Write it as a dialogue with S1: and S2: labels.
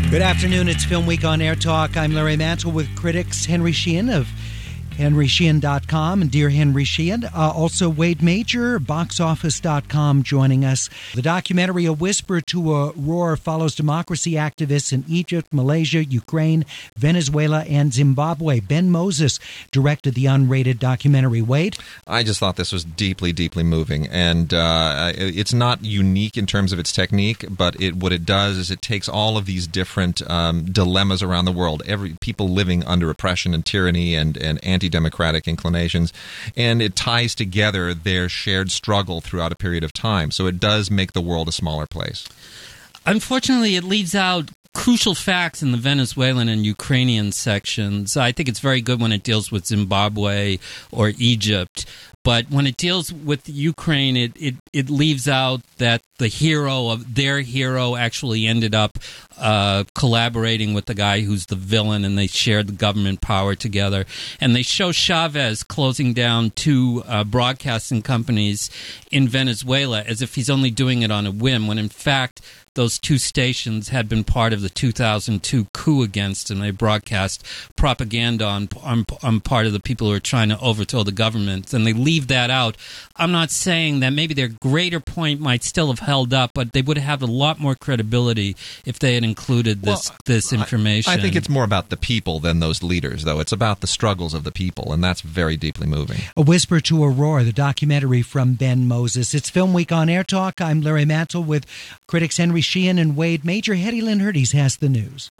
S1: Good afternoon. It's Film Week on Air Talk. I'm Larry Mantle with critics Henry Sheehan of HenrySheehan.com and Dear Henry Sheehan. Also Wade Major, BoxOffice.com joining us. The documentary A Whisper to a Roar follows democracy activists in Egypt, Malaysia, Ukraine, Venezuela, and Zimbabwe. Ben Moses directed the unrated documentary. Wade?
S2: I just thought this was deeply, deeply moving. And it's not unique in terms of its technique, but what it does is it takes all of these different dilemmas around the world, people living under oppression and tyranny and anti-democratic inclinations, and it ties together their shared struggle throughout a period of time. So it does make the world a smaller place.
S3: Unfortunately, it leaves out crucial facts in the Venezuelan and Ukrainian sections. I think it's very good when it deals with Zimbabwe or Egypt, but when it deals with Ukraine, it leaves out that their hero actually ended up collaborating with the guy who's the villain, and they shared the government power together. And they show Chavez closing down two broadcasting companies in Venezuela as if he's only doing it on a whim, when in fact those two stations had been part of the 2002 coup against him. They broadcast propaganda on part of the people who are trying to overthrow the government, and they leave that out. I'm not saying that maybe their greater point might still have held up, but they would have a lot more credibility if they had included this information.
S2: I think it's more about the people than those leaders, though. It's about the struggles of the people, and that's very deeply moving.
S1: A Whisper to a Roar, the documentary from Ben Moses. It's Film Week on Air Talk. I'm Larry Mantle with critics Henry Sheehan and Wade Major. Hetty Lynn Hurties has the news.